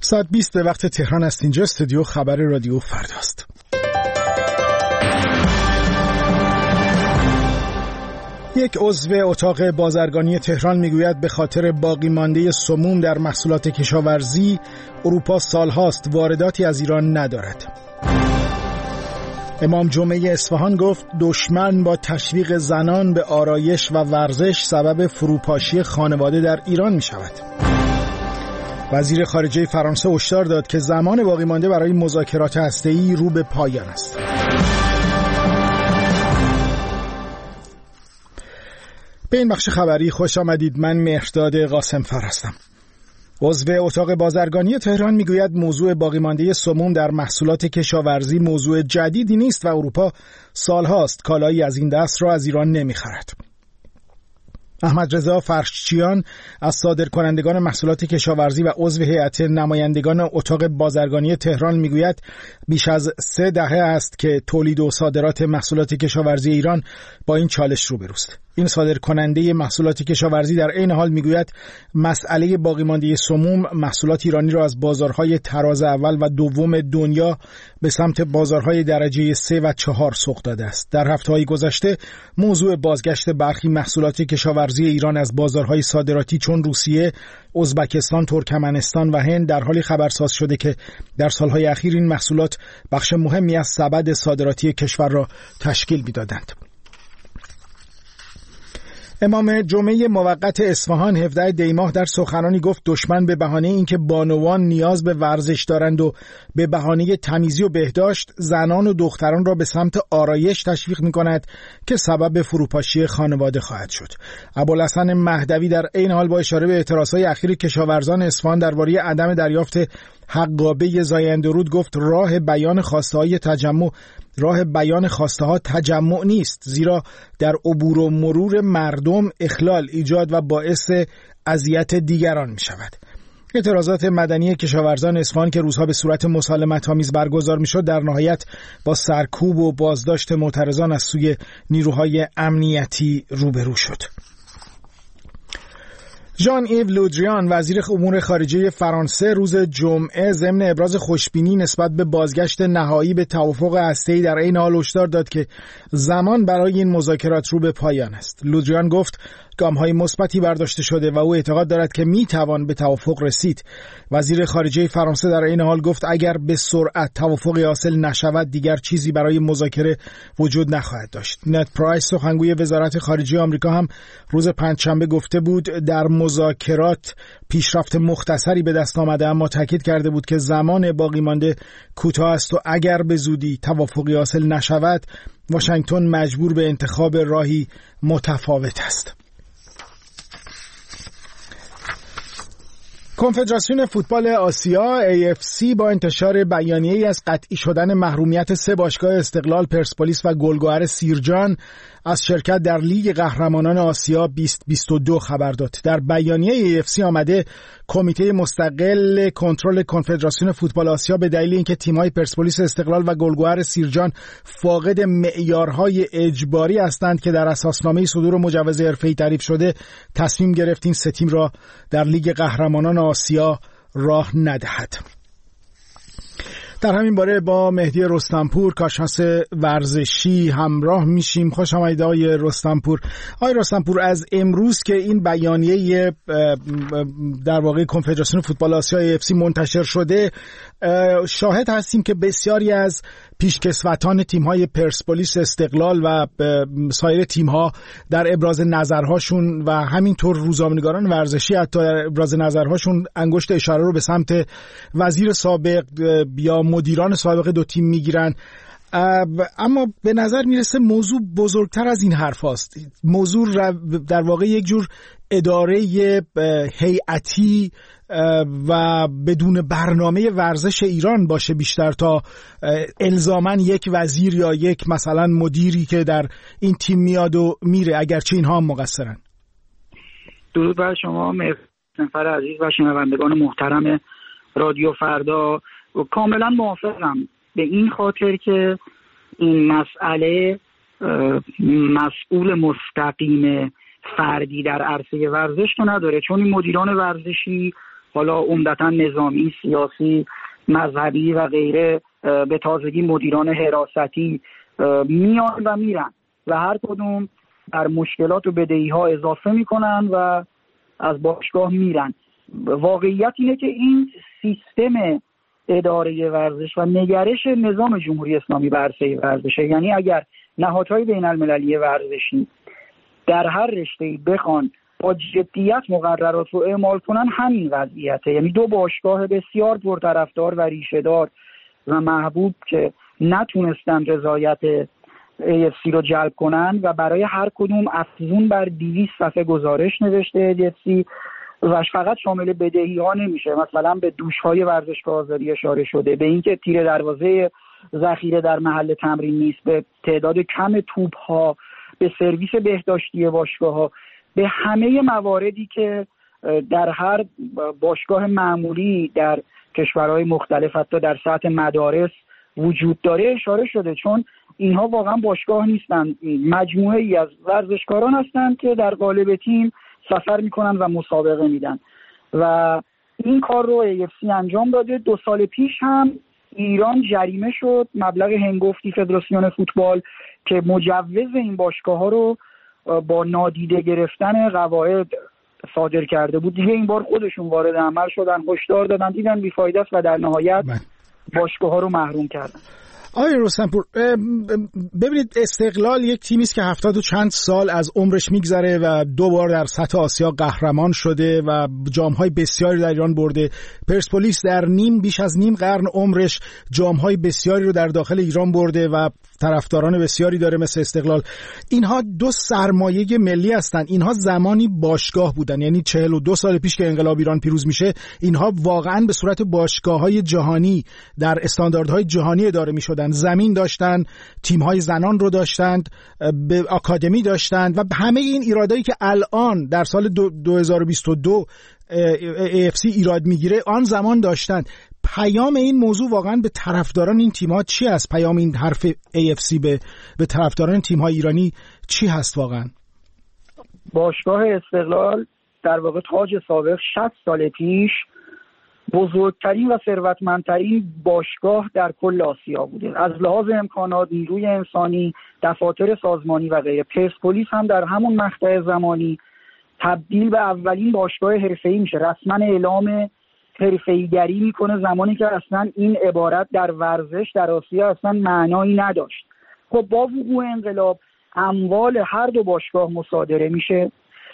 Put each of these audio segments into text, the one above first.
ساعت 20 به وقت تهران است. اینجا استودیو خبر رادیو فرداست. یک عضو اتاق بازرگانی تهران میگوید به خاطر باقی مانده سموم در محصولات کشاورزی اروپا سالهاست وارداتی از ایران ندارد. امام جمعه اصفهان گفت دشمن با تشویق زنان به آرایش و ورزش سبب فروپاشی خانواده در ایران می شود. وزیر خارجه فرانسه هشدار داد که زمان باقی مانده برای مذاکرات هسته‌ای رو به پایان است. به این بخش خبری خوش آمدید. من مهرداد قاسمفر هستم. عضو اتاق بازرگانی تهران میگوید موضوع باقی مانده سموم در محصولات کشاورزی موضوع جدیدی نیست و اروپا سالهاست کالایی از این دست را از ایران نمیخرد. احمد رضا فرشچیان از صادرکنندگان محصولات کشاورزی و عضو هیئت نمایندگان اتاق بازرگانی تهران میگوید بیش از 3 دهه است که تولید و صادرات محصولات کشاورزی ایران با این چالش روبروست. این صادرکننده محصولات کشاورزی در عین حال میگوید مسئله باقی مانده سموم محصولات ایرانی را از بازارهای تراز اول و دوم دنیا به سمت بازارهای درجه 3 و 4 سوق داده است. در هفته‌های گذشته موضوع بازگشت برخی محصولات کشاورزی ایران از بازارهای صادراتی چون روسیه، ازبکستان، ترکمنستان و هند در حالی خبرساز شده که در سالهای اخیر این محصولات بخش مهمی از سبد صادراتی کشور را تشکیل می‌دادند. امام جمعه موقت اصفهان 17 دی ماه در سخنرانی گفت دشمن به بهانه اینکه بانوان نیاز به ورزش دارند و به بهانه تمیزی و بهداشت زنان و دختران را به سمت آرایش تشویق می‌کند که سبب فروپاشی خانواده خواهد شد. ابوالحسن مهدوی در عین حال با اشاره به اعتراضات اخیر کشاورزان اصفهان درباره عدم دریافت حقابه زاینده‌رود گفت راه بیان خواسته ها تجمع نیست، زیرا در عبور و مرور مردم اخلال ایجاد و باعث اذیت دیگران می شود. اعتراضات مدنی کشاورزان اصفهان که روزها به صورت مسالمت‌آمیز برگزار می‌شد در نهایت با سرکوب و بازداشت معترضان از سوی نیروهای امنیتی روبرو شد. ژان ایو لودریان وزیر امور خارجه فرانسه روز جمعه ضمن ابراز خوشبینی نسبت به بازگشت نهایی به توافق هسته‌ای در عین حال هشدار داد که زمان برای این مذاکرات رو به پایان است. لودریان گفت گام‌های مثبتی برداشته شده و او اعتقاد دارد که میتوان به توافق رسید. وزیر خارجه فرانسه در این حال گفت اگر به سرعت توافقی حاصل نشود دیگر چیزی برای مذاکره وجود نخواهد داشت. نت پرایس سخنگوی وزارت خارجه آمریکا هم روز پنجشنبه گفته بود در مذاکرات پیشرفت مختصری به دست آمده، اما تاکید کرده بود که زمان باقی مانده کوتاه است و اگر به زودی توافقی حاصل نشود واشنگتن مجبور به انتخاب راهی متفاوت است. کنفدراسیون فوتبال آسیا AFC با انتشار بیانیه‌ای از قطعی شدن محرومیت 3 باشگاه استقلال، پرسپولیس و گلگهر سیرجان از شرکت در لیگ قهرمانان آسیا 2022 خبر داد. در بیانیه AFC آمده کمیته مستقل کنترل کنفدراسیون فوتبال آسیا به دلیل اینکه تیم‌های پرسپولیس استقلال و گلگهر سیرجان فاقد معیارهای اجباری هستند که در اساسنامه صدور مجوز حرفه‌ای تعریف شده، تصمیم گرفت این 3 تیم را در لیگ قهرمانان آسیا راه ندهد. در همین باره با مهدی رستمپور کارشناس ورزشی همراه میشیم. خوش آمدید آقای رستمپور. آقای رستمپور، از امروز که این بیانیه در واقع کنفدراسیون فوتبال آسیا AFC منتشر شده شاهد هستیم که بسیاری از پیشکسوتان تیم‌های پرسپولیس، استقلال و سایر تیم‌ها در ابراز نظرهاشون و همینطور روزنامه‌نگاران ورزشی حتی در ابراز نظرهاشون انگشت اشاره رو به سمت وزیر سابق یا مدیران سابق 2 تیم میگیرن. اما به نظر میرسه موضوع بزرگتر از این حرف هاست. موضوع در واقع یک جور اداره هیئتی و بدون برنامه ورزش ایران باشه بیشتر تا الزاماً یک وزیر یا یک مثلا مدیری که در این تیم میاد و میره، اگرچه اینها هم مقصرن. درود بر شما مهندس عزیز و شنوندگان محترم رادیو فردا. و کاملا موافقم به این خاطر که این مسئله مسئول مستقیم فردی در عرصه ورزش تو نداره، چون این مدیران ورزشی حالا عمدتاً نظامی، سیاسی، مذهبی و غیره، به تازگی مدیران حراستی میان و میرن و هر کدوم بر مشکلات و بدهی‌ها اضافه میکنن و از باشگاه میرن. واقعیت اینه که این سیستم اداره ورزش و نگرش نظام جمهوری اسلامی بر عرصه ورزشه. یعنی اگر نهادهای بین المللی ورزشی در هر رشته‌ای بخوان با جدیت مقررات رو اعمال کنن، همین وضعیته. یعنی دو باشگاه بسیار پرطرفدار و ریشه‌دار و محبوب که نتونستن رضایت AFC رو جلب کنن و برای هر کدوم افزون بر 200 صفحه گزارش نوشته AFC و فقط شامل بدهی ها نمیشه. مثلا به دوش‌های ورزشگاه آزادی اشاره شده، به اینکه تیر دروازه ذخیره در محل تمرین نیست، به تعداد کم توپ ها، به سرویس بهداشتی باشگاه ها، به همه مواردی که در هر باشگاه معمولی در کشورهای مختلف حتی در سطح مدارس وجود داره اشاره شده. چون اینها واقعا باشگاه نیستن، مجموعه ای از ورزشکاران هستند که در قالب تیم سفر میکنن و مسابقه میدن و این کار رو AFC انجام داده. 2 سال پیش هم ایران جریمه شد، مبلغ هنگفتی فدراسیون فوتبال که مجوز این باشگاه ها رو با نادیده گرفتن قواعد صادر کرده بود. دیگه این بار خودشون وارد عمل شدن، هشدار دادن، دیدن بیفایده است و در نهایت باشگاه ها رو محروم کردن. آقای رستمپور، ببینید استقلال یک تیمی است که 70 و چند سال از عمرش میگذره و 2 بار در سطح آسیا قهرمان شده و جام‌های بسیاری در ایران برده. پرسپولیس در بیش از نیم قرن عمرش جام‌های بسیاری رو در داخل ایران برده و طرفداران بسیاری داره مثل استقلال. اینها 2 سرمایه ملی هستن. اینها زمانی باشگاه بودن، یعنی 42 سال پیش که انقلاب ایران پیروز میشه اینها واقعا به صورت باشگاه‌های جهانی در استانداردهای جهانی اداره میشدن. زمین داشتن، تیم‌های زنان رو داشتند، به آکادمی داشتند و همه این ایرادایی که الان در سال 2022 AFC ایراد میگیره آن زمان داشتند. پیام این موضوع واقعا به طرفداران این تیم‌ها چی است؟ پیام این حرف AFC به طرفداران تیم‌های ایرانی چی هست واقعا؟ باشگاه استقلال در واقع تاج سابق 60 سال پیش بزرگترین و ثروتمندترین باشگاه در کل آسیا بوده. از لحاظ امکانات، نیروی انسانی، دفاتر سازمانی و غیره. پرسپولیس هم در همون مقطع زمانی تبدیل به اولین باشگاه حرفه‌ای میشه، رسما اعلام حرفه‌ای‌گری میکنه، زمانی که اصلا این عبارت در ورزش در آسیا اصلا معنایی نداشت. خب با وقوع انقلاب اموال هر دو باشگاه مصادره میشه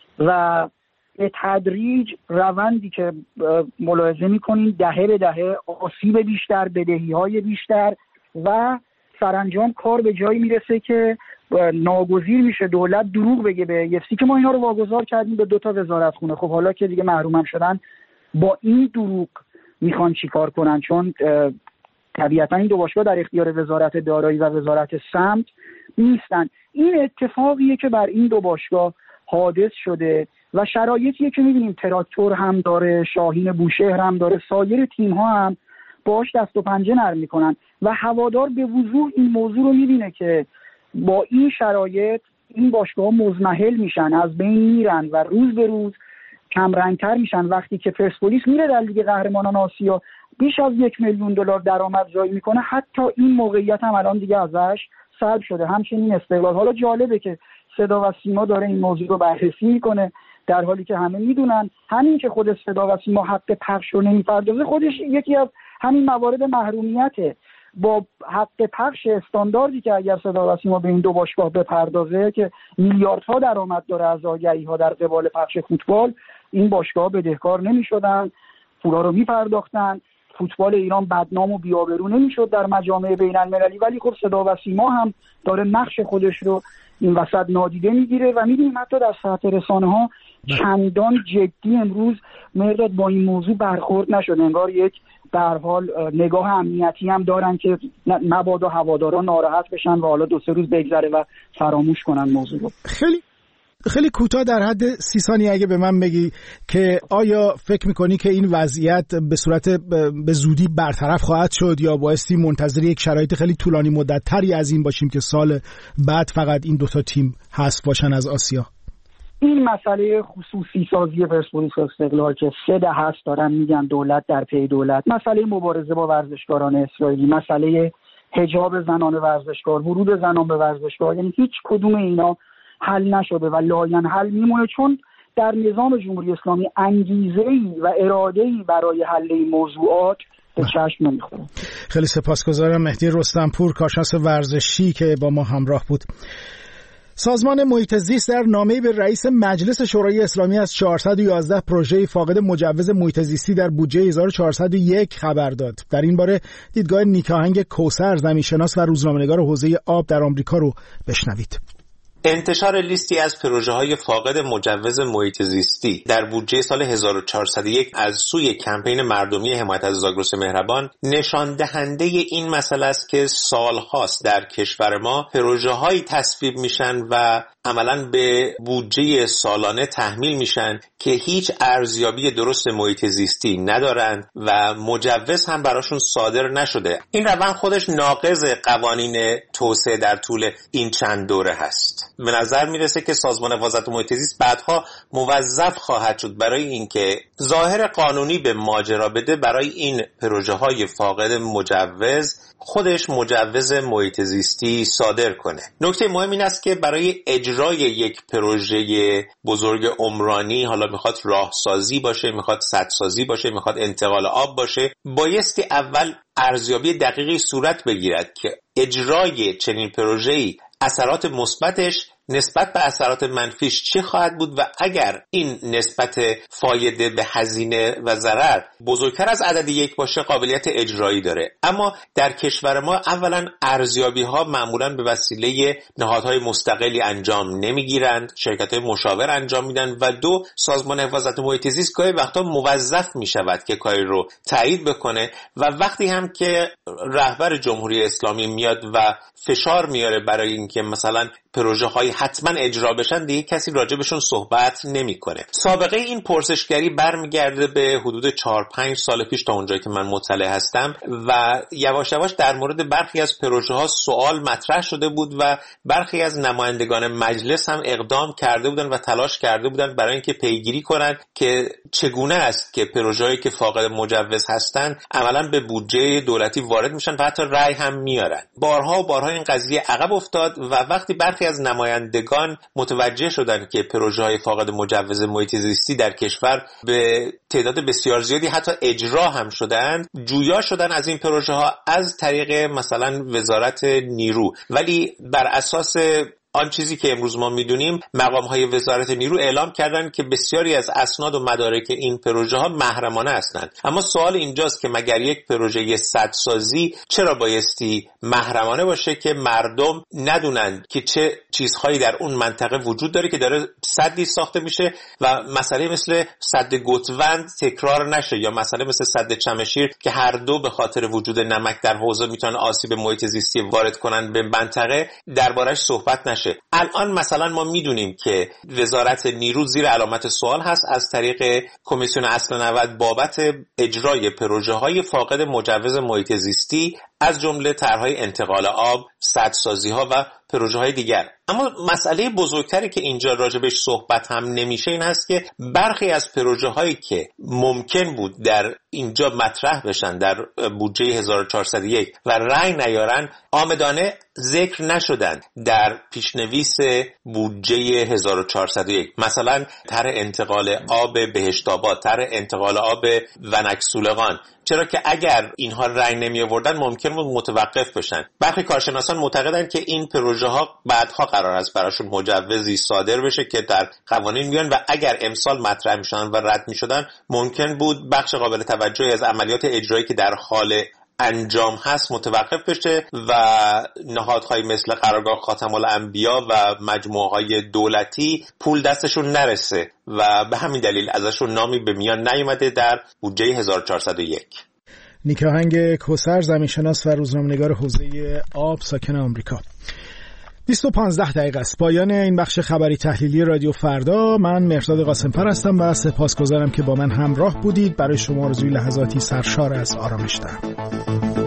و به تدریج روندی که ملاحظه میکنین دهه به دهه آسیب بیشتر، بدهی‌های بیشتر و سرانجام کار به جایی میرسه که ناگزیر میشه دولت دروغ بگه به AFC که ما اینا رو واگذار کردیم به 2 تا وزارتخونه. خب حالا که دیگه محروم شدن با این دروغ میخوان چیکار کنن؟ چون طبیعتا این 2 باشگاه در اختیار وزارت دارایی و وزارت سمت نیستن. این اتفاقیه که بر این 2 باشگاه حادث شده و شرایطیه که میبینیم تراکتور هم داره، شاهین بوشهر هم داره، سایر تیم ها هم باش دست و پنجه نرم میکنن و هوادار به وضوح این موضوع رو میبینه که با این شرایط این باشگاه مضمحل میشن، از بین میرن و روز به روز کمرنگتر میشن. وقتی که پرسپولیس میره در لیگ قهرمانان آسیا بیش از $1 میلیون درآمد جای میکنه، حتی این موقعیت هم الان دیگه ازش سلب شده. همچنین استقلال. حالا جالبه که صدا و سیما داره این موضوع رو بررسی میکنه در حالی که همه میدونن همین که خود صدا و سیما حق پخش رو نمیپردازه خودش یکی از همین موارد محرومیته. با حق پخش استانداردی که اگر صدا و سیما به این 2 باشگاه بپردازه که میلیاردها درآمد داره از آگهی‌ها در قبال پخش فوتبال، این باشگاه بدهکار نمی‌شدن، پولا رو می‌پرداختن، فوتبال ایران بدنام و بی‌آبرو نمی‌شد در مجامع بین‌المللی. ولی خب صدا و سیما هم داره نقش خودش رو این وسط نادیده میگیره و می‌بینیم حتی در سطح رسانه‌ها چندان جدی امروز مرداد با این موضوع برخورد نشد. انگار یک به هر حال نگاه امنیتی هم دارن که مبادا هواداران ناراحت بشن و حالا 2-3 روز بگذره و فراموش کنن موضوع رو. خیلی کوتاه در حد 30 ثانیه اگه به من بگی که آیا فکر میکنی که این وضعیت به صورت به زودی برطرف خواهد شد یا بایستی منتظر یک شرایط خیلی طولانی مدت تری از این باشیم که سال بعد فقط این 2 تا تیم حذف باشن از آسیا؟ این مسئله خصوصی سازی پرسپولیس و استقلال که 3 دهه است دارن میگن دولت در پی دولت، مسئله مبارزه با ورزشکاران اسرائیلی، مسئله حجاب زنان ورزشکار، ورود زنان به ورزشگاه، یعنی هیچ کدوم اینا حل نشده و لاینحل میمونه، چون در نظام جمهوری اسلامی انگیزه‌ای و اراده‌ای برای حل این موضوعات به چشم نمیخوره. خیلی سپاسگزارم. مهدی رستمپور، کارشناس ورزشی که با ما همراه بود. سازمان محیط زیست در نامه‌ای به رئیس مجلس شورای اسلامی از 411 پروژه فاقد مجوز محیط زیستی در بودجه 1401 خبر داد. در این باره دیدگاه نیکاهنگ کوثر، زمینشناس و روزنامه‌نگار حوزه آب در آمریکا رو بشنوید. انتشار لیستی از پروژه‌های فاقد مجوز محیط زیستی در بودجه سال 1401 از سوی کمپین مردمی حمایت از زاگرس مهربان نشان دهنده این مسئله است که سال‌هاست در کشور ما پروژه‌هایی تصویب میشن و عملاً به بودجه سالانه تحمیل میشن که هیچ ارزیابی درست محیط زیستی ندارند و مجوز هم براشون صادر نشده. این روند خودش ناقض قوانین توسعه در طول این چند دوره هست. به نظر میرسه که سازمان حفاظت محیط زیست بعدها موظف خواهد شد برای اینکه ظاهر قانونی به ماجرا بده برای این پروژه‌های فاقد مجوز خودش مجوز محیط زیستی صادر کنه. نکته مهم این است که برای اجرای یک پروژه بزرگ عمرانی، حالا میخواد راهسازی باشه، میخواد سدسازی باشه، میخواد انتقال آب باشه، بایستی اول ارزیابی دقیقی صورت بگیرد که اجرای چنین پروژه‌ای اثرات مثبتش نسبت به اثرات منفیش چه خواهد بود و اگر این نسبت فایده به هزینه و ضرر بزرگتر از عدد 1 باشه قابلیت اجرایی داره. اما در کشور ما اولا ارزیابی ها معمولا به وسیله نهادهای مستقلی انجام نمیگیرند، شرکت‌های مشاور انجام میدن و 2 سازمان حفاظت محیط زیست گاهی وقتا موظف میشود که کاری رو تایید بکنه و وقتی هم که رهبر جمهوری اسلامی میاد و فشار میاره برای اینکه مثلا پروژه های حتما اجرا بشن دیگه کسی راجبشون صحبت نمیکنه. سابقه این پرسشگری برمیگرده به حدود 4-5 سال پیش تا اونجایی که من مطلع هستم و یواش یواش در مورد برخی از پروژه ها سوال مطرح شده بود و برخی از نمایندگان مجلس هم اقدام کرده بودن و تلاش کرده بودن برای اینکه پیگیری کنن که چگونه است که پروژه‌هایی که فاقد مجوز هستن عملاً به بودجه دولتی وارد میشن و حتی رأی هم میارن. بارها و بارها این قضیه عقب افتاد و وقتی برخی از نمایندگان متوجه شدن که پروژه‌های فاقد مجوز محیط زیستی در کشور به تعداد بسیار زیادی حتی اجرا هم شدند، جویا شدن از این پروژه‌ها از طریق مثلا وزارت نیرو، ولی بر اساس آن چیزی که امروز ما میدونیم مقام‌های وزارت نیرو اعلام کردن که بسیاری از اسناد و مدارک این پروژه‌ها محرمانه هستند. اما سوال اینجاست که مگر یک پروژه سدسازی چرا بایستی محرمانه باشه که مردم ندونن که چه چیزهایی در اون منطقه وجود داره که داره سدی ساخته میشه و مسئله مثل سد گوتوند تکرار نشه یا مسئله مثل سد چمشیر که هر دو به خاطر وجود نمک در حوضه میتونن آسیب محیط زیستی وارد کنن به منطقه دربارش صحبت نشه. الان مثلا ما میدونیم که وزارت نیرو زیر علامت سوال هست از طریق کمیسیون اصل 90 بابت اجرای پروژه‌های فاقد مجوز محیط زیستی از جمله طرح‌های انتقال آب، سدسازی‌ها و پروژه‌های دیگر. اما مسئله بزرگتری که اینجا راجبش صحبت هم نمیشه این هست که برخی از پروژه‌هایی که ممکن بود در اینجا مطرح بشن در بودجه 1401 و رأی نیارن آمدانه ذکر نشدن در پیشنویس بودجه 1401. مثلا طرح انتقال آب بهشت‌آباد، طرح انتقال آب ونکسولقان، چرا که اگر اینها رأی نمی آوردن ممکن بود متوقف بشن. برخی کارشناسان معتقدند که این پروژه ها بعدها قرار است براشون مجوزی صادر بشه که در قوانین میان و اگر امسال مطرح میشدن و رد میشدن ممکن بود بخش قابل توجهی از عملیات اجرایی که در حال انجام هست متوقف بشه و نهادهای مثل قرارگاه خاتم الانبیا و مجموعه‌های دولتی پول دستشون نرسه و به همین دلیل ازشون نامی به میان نیومده در بودجه 1401. نیکاهنگ کوثر، زمینشناس و روزنامه‌نگار حوزه آب، ساکن آمریکا. 2:15 دقیقه است. پایان این بخش خبری تحلیلی رادیو فردا. من مهرداد قاسم‌فر هستم و سپاسگزارم که با من همراه بودید. برای شما آرزوی لحظاتی سرشار از آرامش دارم.